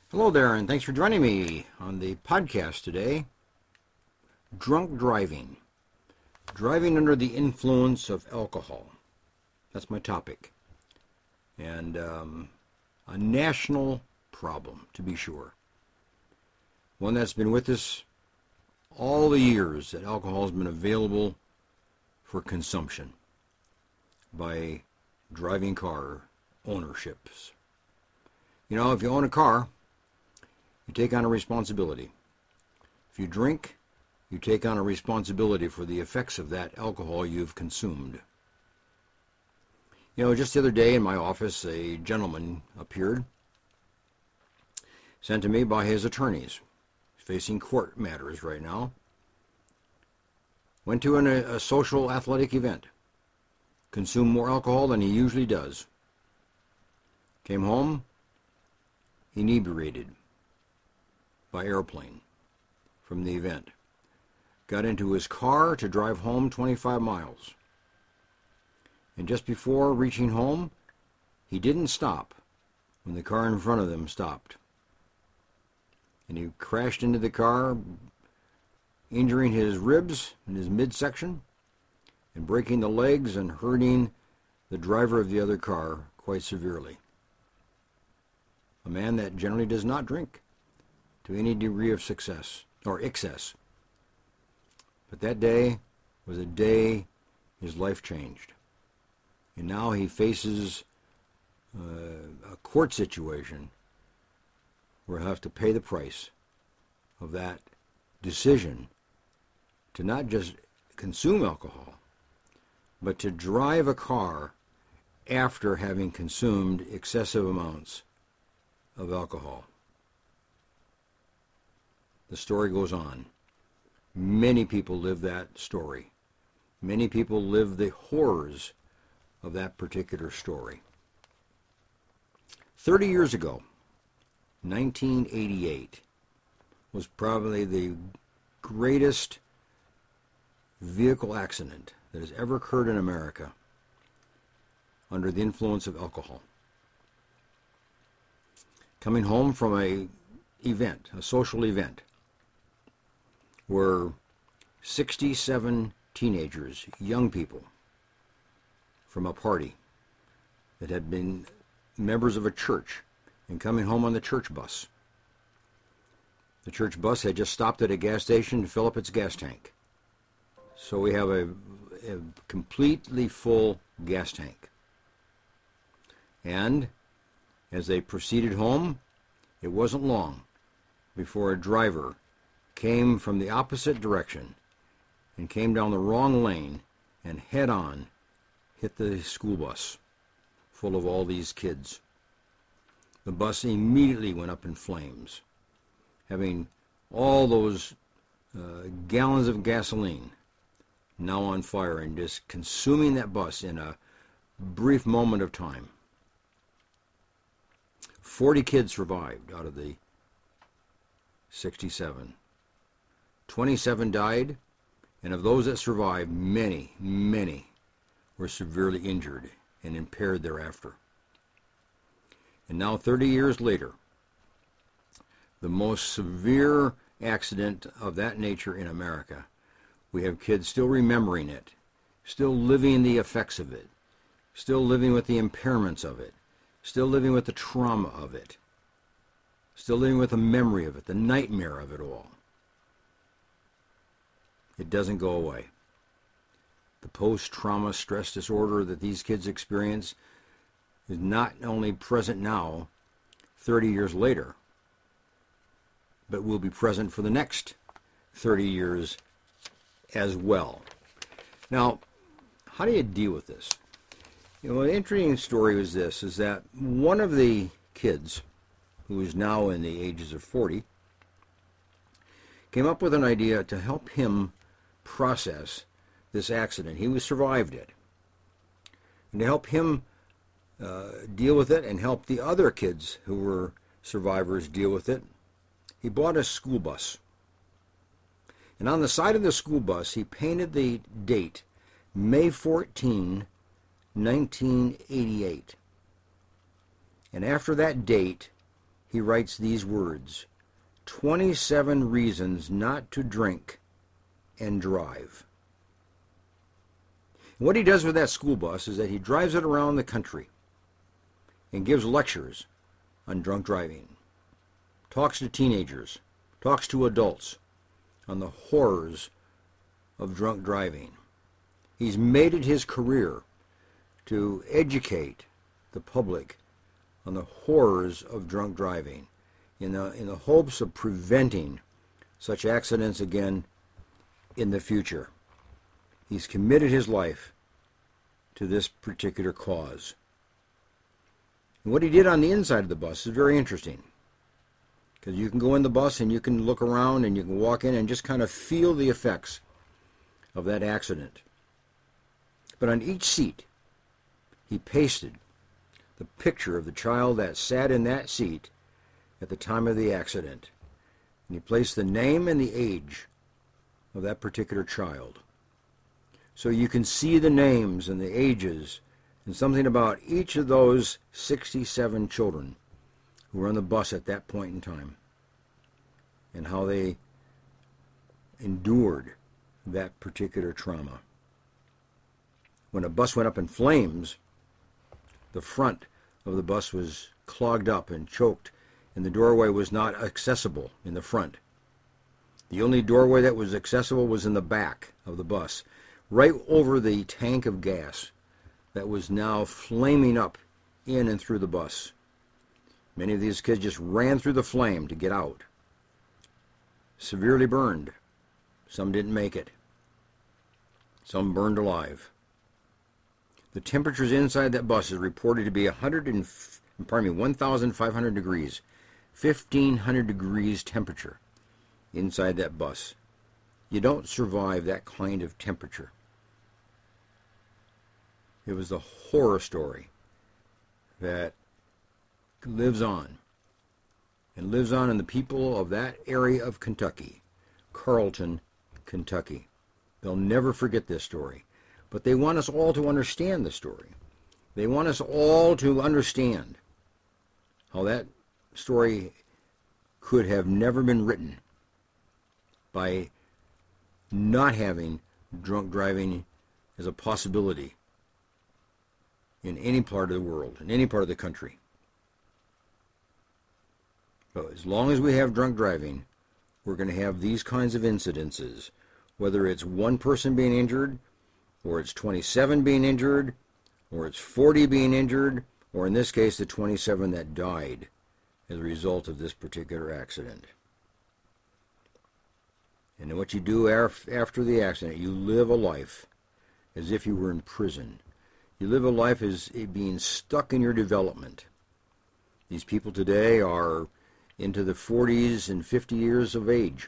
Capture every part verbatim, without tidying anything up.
Hello there, and thanks for joining me on the podcast today. Drunk driving. Driving under the influence of alcohol. That's my topic. And um, a national problem, to be sure. One that's been with us all the years that alcohol has been available for consumption by driving car ownerships. You know, if you own a car, you take on a responsibility. If you drink, you take on a responsibility for the effects of that alcohol you've consumed. You know, just the other day in my office, a gentleman appeared, sent to me by his attorneys, facing court matters right now. Went to an, a social athletic event, consumed more alcohol than he usually does. Came home, inebriated by airplane from the event. Got into his car to drive home twenty-five miles. And just before reaching home, he didn't stop when the car in front of them stopped. And he crashed into the car, injuring his ribs and his midsection, and breaking the legs and hurting the driver of the other car quite severely. A man that generally does not drink to any degree of success or excess. But that day was a day his life changed. And now he faces uh, a court situation where he'll have to pay the price of that decision to not just consume alcohol, but to drive a car after having consumed excessive amounts of alcohol. The story goes on. Many people live that story. Many people live the horrors of that particular story. Thirty years ago, nineteen eighty-eight, was probably the greatest vehicle accident that has ever occurred in America under the influence of alcohol. Coming home from a event, a social event, were sixty-seven teenagers, young people, from a party that had been members of a church and coming home on the church bus. The church bus had just stopped at a gas station to fill up its gas tank. So we have a, a completely full gas tank. And as they proceeded home, it wasn't long before a driver came from the opposite direction and came down the wrong lane and head-on hit the school bus full of all these kids. The bus immediately went up in flames, having all those uh, gallons of gasoline now on fire and just consuming that bus in a brief moment of time. Forty kids survived out of the sixty-seven. twenty-seven died, and of those that survived, many, many were severely injured and impaired thereafter. And now, thirty years later, the most severe accident of that nature in America, we have kids still remembering it, still living the effects of it, still living with the impairments of it, still living with the trauma of it, still living with the memory of it, the nightmare of it all. It doesn't go away. The post-trauma stress disorder that these kids experience is not only present now, thirty years later, but will be present for the next thirty years as well. Now, how do you deal with this? You know, an interesting story was this, is that one of the kids, who is now in the ages of forty, came up with an idea to help him process this accident. He was survived it. And to help him uh, deal with it and help the other kids who were survivors deal with it, he bought a school bus. And on the side of the school bus, he painted the date, May fourteenth, nineteen eighty-eight. And after that date, he writes these words, twenty-seven reasons not to drink and drive. And what he does with that school bus is that he drives it around the country and gives lectures on drunk driving, talks to teenagers, talks to adults on the horrors of drunk driving. He's made it his career to educate the public on the horrors of drunk driving in the, in the hopes of preventing such accidents again in the future. He's committed his life to this particular cause. And what he did on the inside of the bus is very interesting, because you can go in the bus and you can look around and you can walk in and just kind of feel the effects of that accident. But on each seat, he pasted the picture of the child that sat in that seat at the time of the accident. And he placed the name and the age of that particular child. So you can see the names and the ages and something about each of those sixty-seven children who were on the bus at that point in time and how they endured that particular trauma. When a bus went up in flames, the front of the bus was clogged up and choked, and the doorway was not accessible in the front. The only doorway that was accessible was in the back of the bus, right over the tank of gas that was now flaming up in and through the bus. Many of these kids just ran through the flame to get out. Severely burned. Some didn't make it. Some burned alive. The temperatures inside that bus is reported to be one hundred and, pardon me, one thousand five hundred degrees, fifteen hundred degrees temperature inside that bus. You don't survive that kind of temperature. It was the horror story that lives on, and lives on in the people of that area of Kentucky, Carlton, Kentucky. They'll never forget this story. But they want us all to understand the story. They want us all to understand how that story could have never been written by not having drunk driving as a possibility in any part of the world, in any part of the country. So as long as we have drunk driving, we're going to have these kinds of incidences, whether it's one person being injured, or it's twenty-seven being injured, or it's forty being injured, or in this case, the twenty-seven that died as a result of this particular accident. And then what you do after the accident, you live a life as if you were in prison. You live a life as being stuck in your development. These people today are into the forties and fifty years of age,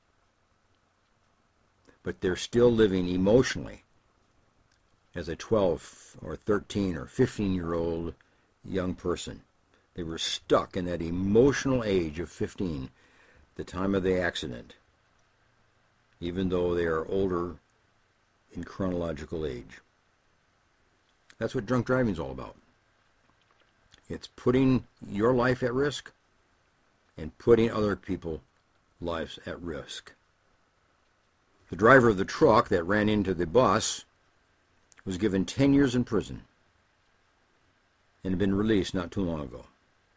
but they're still living emotionally as a twelve or thirteen or fifteen year old young person. They were stuck in that emotional age of fifteen at the time of the accident, even though they are older in chronological age. That's what drunk driving is all about. It's putting your life at risk and putting other people's lives at risk. The driver of the truck that ran into the bus was given ten years in prison and had been released not too long ago.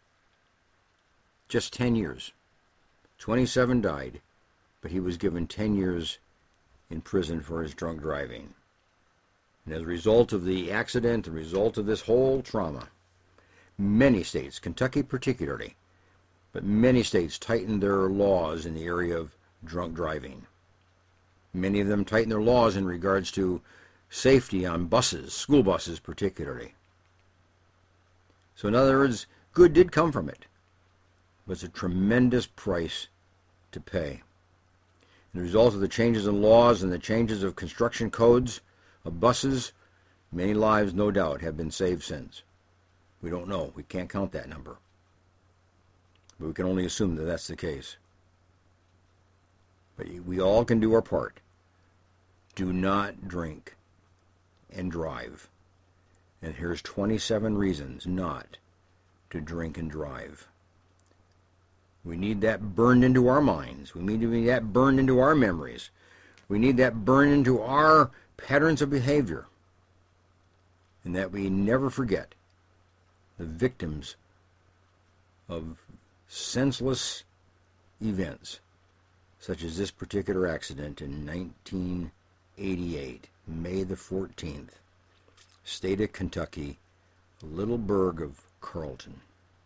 Just ten years. twenty-seven died, but he was given ten years in prison for his drunk driving. And as a result of the accident, the result of this whole trauma, many states, Kentucky particularly, but many states tightened their laws in the area of drunk driving. Many of them tightened their laws in regards to safety on buses, school buses particularly. So in other words, good did come from it. But it's a tremendous price to pay. As a result of the changes in laws and the changes of construction codes of buses, many lives, no doubt, have been saved since. We don't know. We can't count that number. But we can only assume that that's the case. But we all can do our part. Do not drink and drive. And here's twenty-seven reasons not to drink and drive. We need that burned into our minds. We need to be that burned into our memories. We need that burned into our patterns of behavior. And that we never forget the victims of senseless events, such as this particular accident in nineteen eighty-eight, May the fourteenth, state of Kentucky, little burg of Carlton.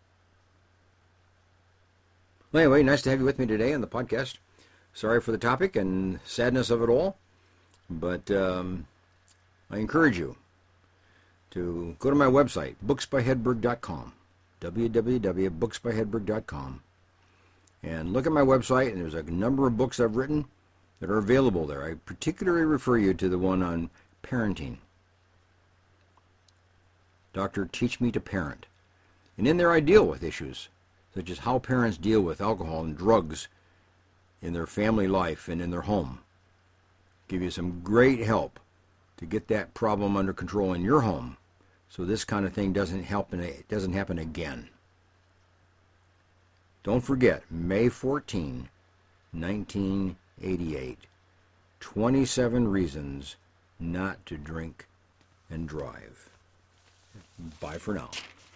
Well, anyway, nice to have you with me today on the podcast. Sorry for the topic and sadness of it all, but um, I encourage you to go to my website, books by hedberg dot com, w w w dot books by hedberg dot com, and look at my website, and there's a number of books I've written that are available there. I particularly refer you to the one on parenting. Doctor, Teach Me to Parent. And in there I deal with issues such as how parents deal with alcohol and drugs in their family life and in their home. Give you some great help to get that problem under control in your home so this kind of thing doesn't happen, it doesn't happen again. Don't forget, May fourteenth, nineteen eighty-eight, twenty-seven reasons not to drink and drive. Bye for now.